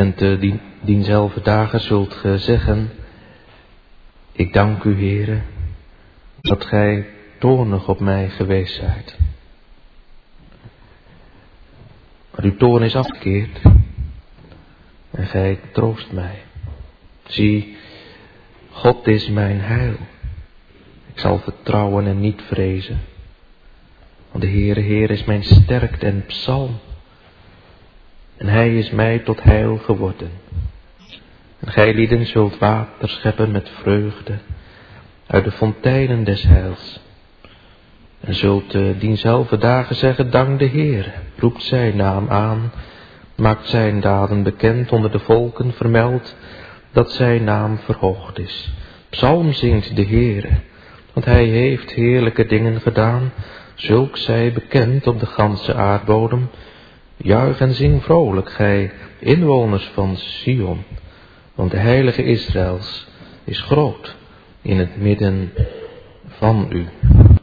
En te dienzelfde dagen zult ge zeggen: ik dank u, Heere, dat gij toornig op mij geweest zijt. Maar uw toorn is afgekeerd en gij troost mij. Zie, God is mijn heil. Ik zal vertrouwen en niet vrezen. Want de Heere is mijn sterkte en psalm. En hij is mij tot heil geworden. En gij lieden zult water scheppen met vreugde uit de fonteinen des heils. En zult dienzelfde dagen zeggen: dank de Heere, roept zijn naam aan, maakt zijn daden bekend onder de volken, vermeld dat zijn naam verhoogd is. Psalm zingt de Heere, want hij heeft heerlijke dingen gedaan, zulk zij bekend op de ganse aardbodem. Juich en zing vrolijk, gij inwoners van Sion, want de heilige Israëls is groot in het midden van u.